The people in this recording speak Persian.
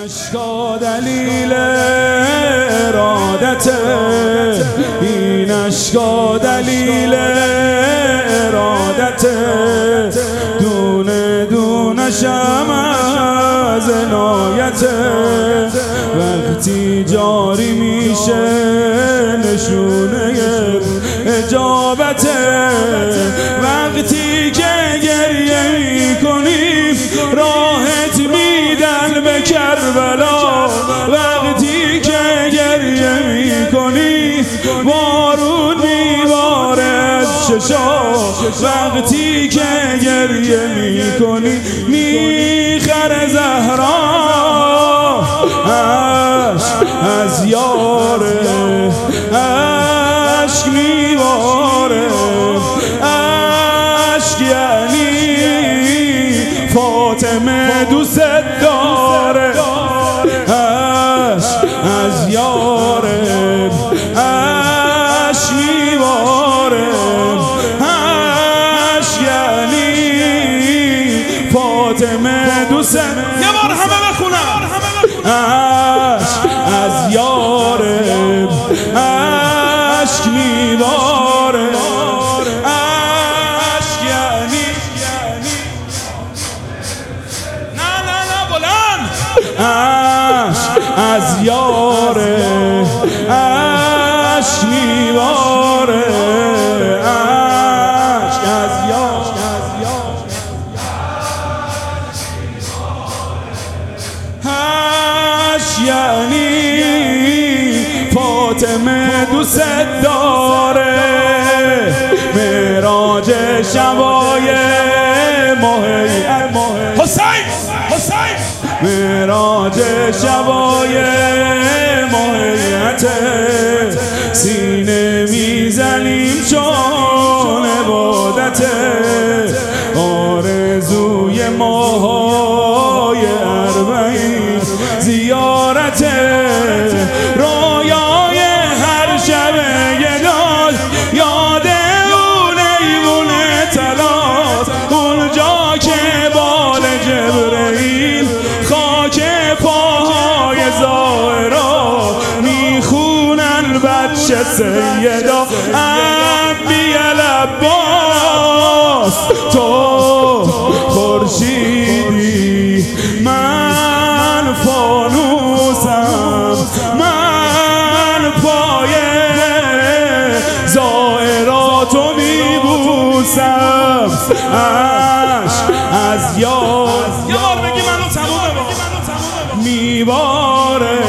اشکا دلیل ارادته، این اشکا دلیل ارادته، دونه دونه شم از عنایته، وقتی جاری میشه نشونه اجابته، وقتی که گریه میکنیم راحت میدن به کربلا، وقتی که گریه میکنی بارون میباره از چشا، وقتی که گریه میکنی میخره زهرا از یاره، عشق میباره، عشق یعنی فاطمه دوست داره، عشق از یاره، عشق میباره، عشق یعنی فاطمه دوست داره. یه بار همه بخونم، عشق از یاره، عشق میباره، عشق یعنی نه بلند، عشق از یاره، عشق میباره، عشق از یاره، عشق یعنی فاطمه دوست داره، معراج شبای ماه حسین معراج شبای ماهیت، سینه میزنیم چون عبادت، آرزوی ماهای اربعین زیارت، رویای هر شب گداز یاد اون ایوون طلات، اونجا که بال جبرئیل خاک پاهای زائرا میخونن بچه سیدا انبی العباس، تو خورشیدی من فانوسم، من پای زائراتو میبوسم، عشق از یار یه بار بگی منو تمومه با میباره،